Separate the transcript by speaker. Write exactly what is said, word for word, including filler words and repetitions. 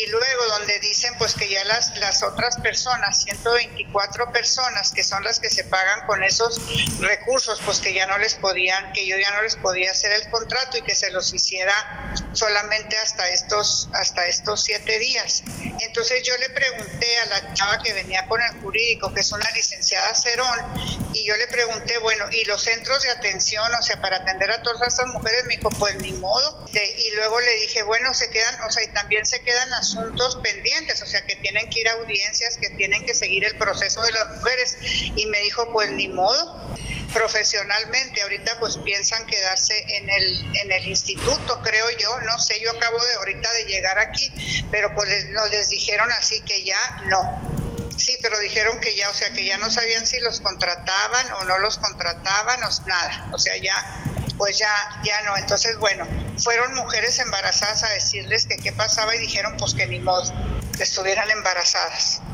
Speaker 1: luego donde dicen pues que ya las, las otras personas, ciento veinticuatro personas que son las que se pagan con esos recursos, pues que ya no les podían, que yo ya no les podía hacer el contrato y que se los hiciera solamente hasta estos, hasta estos siete días. Entonces yo le pregunté a la chava que venía con el jurídico, que es una licenciada Cerón, y yo le pregunté, bueno, ¿y los centros de atención, o sea, para atender a todas estas mujeres? Me dijo, pues ni modo. Y luego le dije, bueno, se quedan, o sea, y también se quedan asuntos pendientes, o sea, que tienen que ir a audiencias, que tienen que seguir el proceso de las mujeres. Y me dijo, pues ni modo. Profesionalmente ahorita pues piensan quedarse en el en el instituto, creo yo, no sé, yo acabo de ahorita de llegar aquí, pero pues les, nos les dijeron así que ya no. Sí, pero dijeron que ya, o sea, que ya no sabían si los contrataban o no los contrataban o nada, o sea, ya, pues ya, ya no. Entonces, bueno, fueron mujeres embarazadas a decirles que qué pasaba y dijeron pues que ni modo, que estuvieran embarazadas.